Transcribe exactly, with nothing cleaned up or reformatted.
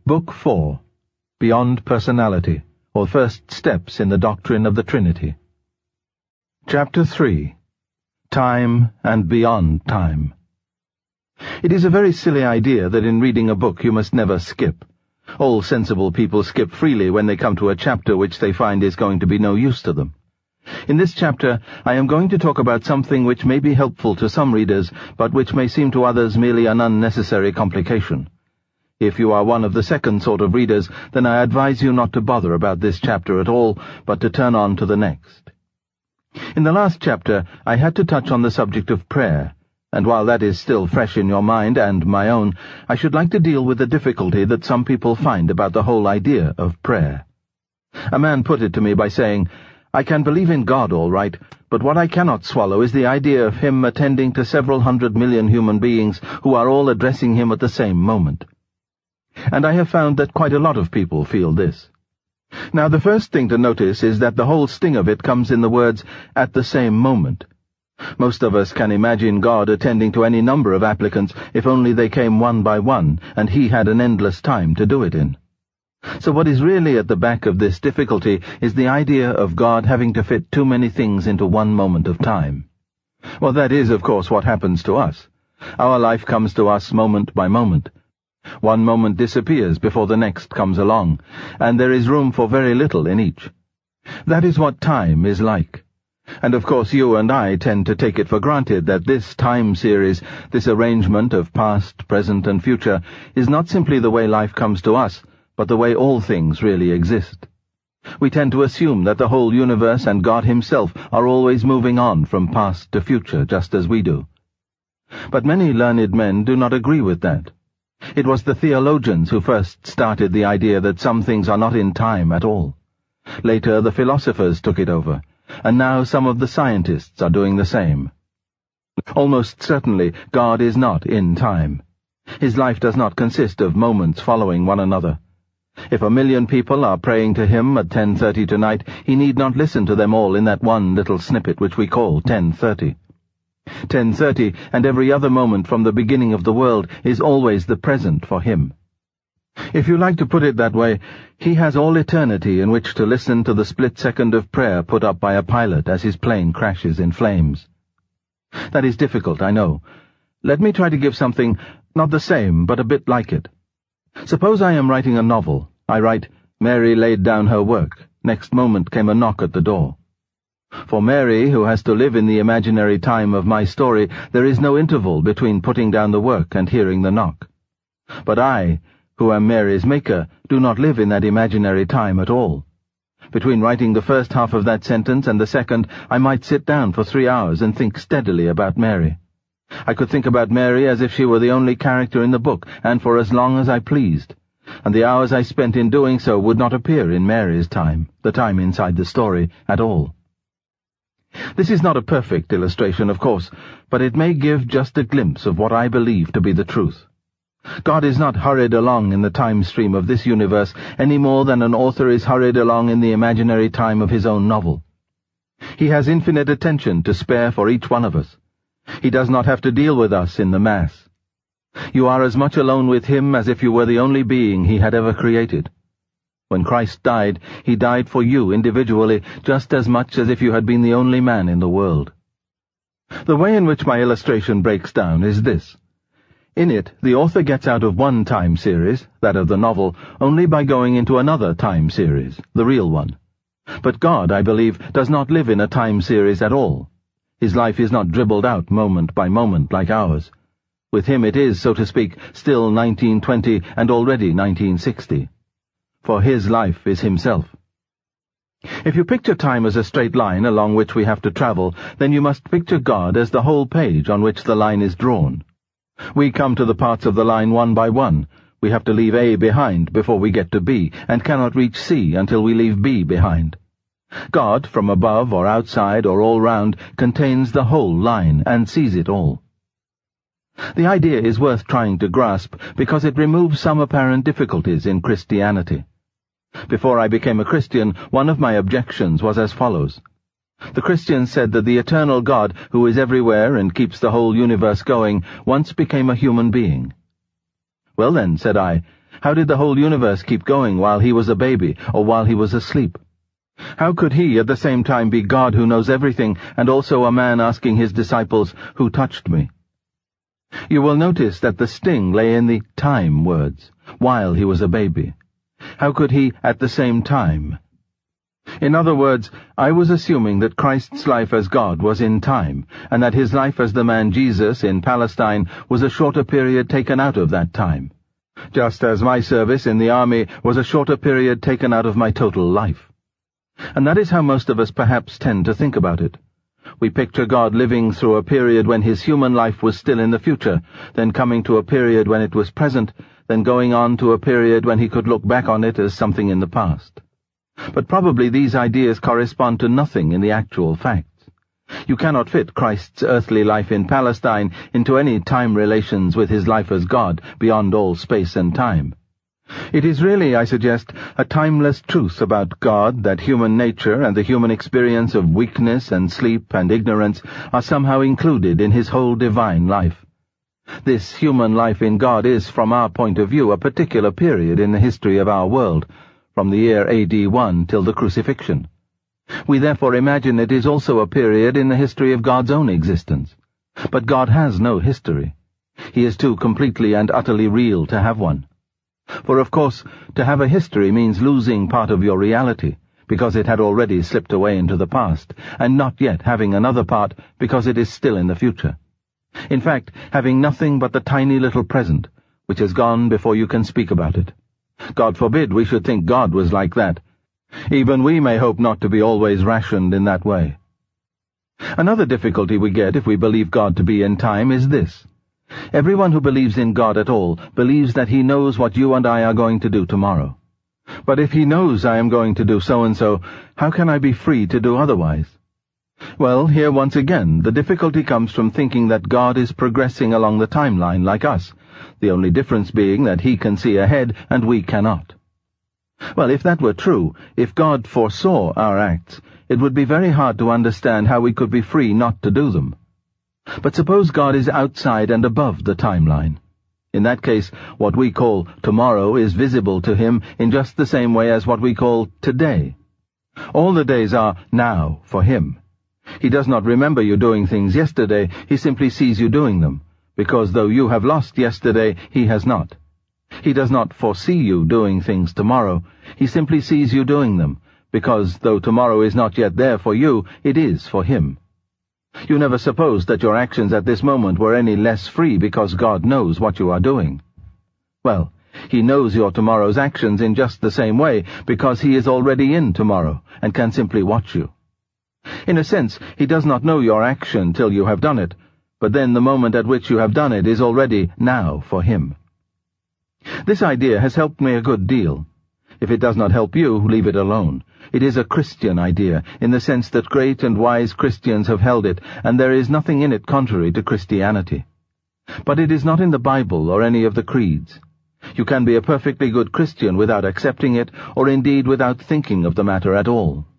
Book four, Beyond Personality, or First Steps in the Doctrine of the Trinity. Chapter three, Time and Beyond Time. It is a very silly idea that in reading a book you must never skip. All sensible people skip freely when they come to a chapter which they find is going to be no use to them. In this chapter, I am going to talk about something which may be helpful to some readers, but which may seem to others merely an unnecessary complication. If you are one of the second sort of readers, then I advise you not to bother about this chapter at all, but to turn on to the next. In the last chapter, I had to touch on the subject of prayer, and while that is still fresh in your mind and my own, I should like to deal with the difficulty that some people find about the whole idea of prayer. A man put it to me by saying, "I can believe in God all right, but what I cannot swallow is the idea of him attending to several hundred million human beings who are all addressing him at the same moment." And I have found that quite a lot of people feel this. Now, the first thing to notice is that the whole sting of it comes in the words, "at the same moment." Most of us can imagine God attending to any number of applicants if only they came one by one, and he had an endless time to do it in. So what is really at the back of this difficulty is the idea of God having to fit too many things into one moment of time. Well, that is, of course, what happens to us. Our life comes to us moment by moment. One moment disappears before the next comes along, and there is room for very little in each. That is what time is like. And of course you and I tend to take it for granted that this time series, this arrangement of past, present, and future, is not simply the way life comes to us, but the way all things really exist. We tend to assume that the whole universe and God himself are always moving on from past to future, just as we do. But many learned men do not agree with that. It was the theologians who first started the idea that some things are not in time at all. Later the philosophers took it over, and now some of the scientists are doing the same. Almost certainly God is not in time. His life does not consist of moments following one another. If a million people are praying to him at ten thirty tonight, he need not listen to them all in that one little snippet which we call ten thirty. ten thirty, and every other moment from the beginning of the world, is always the present for him. If you like to put it that way, he has all eternity in which to listen to the split second of prayer put up by a pilot as his plane crashes in flames. That is difficult, I know. Let me try to give something, not the same, but a bit like it. Suppose I am writing a novel. I write, "Mary laid down her work." Next moment came a knock at the door. For Mary, who has to live in the imaginary time of my story, there is no interval between putting down the work and hearing the knock. But I, who am Mary's maker, do not live in that imaginary time at all. Between writing the first half of that sentence and the second, I might sit down for three hours and think steadily about Mary. I could think about Mary as if she were the only character in the book, and for as long as I pleased. And the hours I spent in doing so would not appear in Mary's time, the time inside the story, at all. This is not a perfect illustration, of course, but it may give just a glimpse of what I believe to be the truth. God is not hurried along in the time stream of this universe any more than an author is hurried along in the imaginary time of his own novel. He has infinite attention to spare for each one of us. He does not have to deal with us in the mass. You are as much alone with him as if you were the only being he had ever created. When Christ died, he died for you individually just as much as if you had been the only man in the world. The way in which my illustration breaks down is this. In it, the author gets out of one time series, that of the novel, only by going into another time series, the real one. But God, I believe, does not live in a time series at all. His life is not dribbled out moment by moment like ours. With him it is, so to speak, still nineteen twenty and already nineteen sixty. For his life is himself. If you picture time as a straight line along which we have to travel, then you must picture God as the whole page on which the line is drawn. We come to the parts of the line one by one. We have to leave A behind before we get to B, and cannot reach C until we leave B behind. God, from above or outside or all round, contains the whole line and sees it all. The idea is worth trying to grasp because it removes some apparent difficulties in Christianity. Before I became a Christian, one of my objections was as follows. The Christians said that the eternal God, who is everywhere and keeps the whole universe going, once became a human being. Well then, said I, How did the whole universe keep going while he was a baby or while he was asleep? How could he at the same time be God who knows everything and also a man asking his disciples, "Who touched me?" You will notice that the sting lay in the time words, while he was a baby. How could he at the same time? In other words, I was assuming that Christ's life as God was in time, and that his life as the man Jesus in Palestine was a shorter period taken out of that time, just as my service in the army was a shorter period taken out of my total life. And that is how most of us perhaps tend to think about it. We picture God living through a period when his human life was still in the future, then coming to a period when it was present, then going on to a period when he could look back on it as something in the past. But probably these ideas correspond to nothing in the actual facts. You cannot fit Christ's earthly life in Palestine into any time relations with his life as God beyond all space and time. It is really, I suggest, a timeless truth about God that human nature and the human experience of weakness and sleep and ignorance are somehow included in his whole divine life. This human life in God is, from our point of view, a particular period in the history of our world, from the year A D one till the crucifixion. We therefore imagine it is also a period in the history of God's own existence. But God has no history. He is too completely and utterly real to have one. For of course, to have a history means losing part of your reality, because it had already slipped away into the past, and not yet having another part because it is still in the future. In fact, having nothing but the tiny little present, which has gone before you can speak about it. God forbid we should think God was like that. Even we may hope not to be always rationed in that way. Another difficulty we get if we believe God to be in time is this. Everyone who believes in God at all believes that he knows what you and I are going to do tomorrow. But if he knows I am going to do so-and-so, how can I be free to do otherwise? Well, here once again, the difficulty comes from thinking that God is progressing along the timeline like us, the only difference being that he can see ahead and we cannot. Well, if that were true, if God foresaw our acts, it would be very hard to understand how we could be free not to do them. But suppose God is outside and above the timeline. In that case, what we call tomorrow is visible to him in just the same way as what we call today. All the days are now for him. He does not remember you doing things yesterday, he simply sees you doing them, because though you have lost yesterday, he has not. He does not foresee you doing things tomorrow, he simply sees you doing them, because though tomorrow is not yet there for you, it is for him. You never supposed that your actions at this moment were any less free because God knows what you are doing. Well, he knows your tomorrow's actions in just the same way because he is already in tomorrow and can simply watch you. In a sense, he does not know your action till you have done it, but then the moment at which you have done it is already now for him. This idea has helped me a good deal. If it does not help you, leave it alone. It is a Christian idea, in the sense that great and wise Christians have held it, and there is nothing in it contrary to Christianity. But it is not in the Bible or any of the creeds. You can be a perfectly good Christian without accepting it, or indeed without thinking of the matter at all.